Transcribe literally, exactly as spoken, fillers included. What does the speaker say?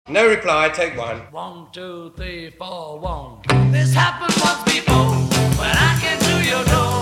No reply, take one. One, two, three, four, one. This happened once before when I came to your door.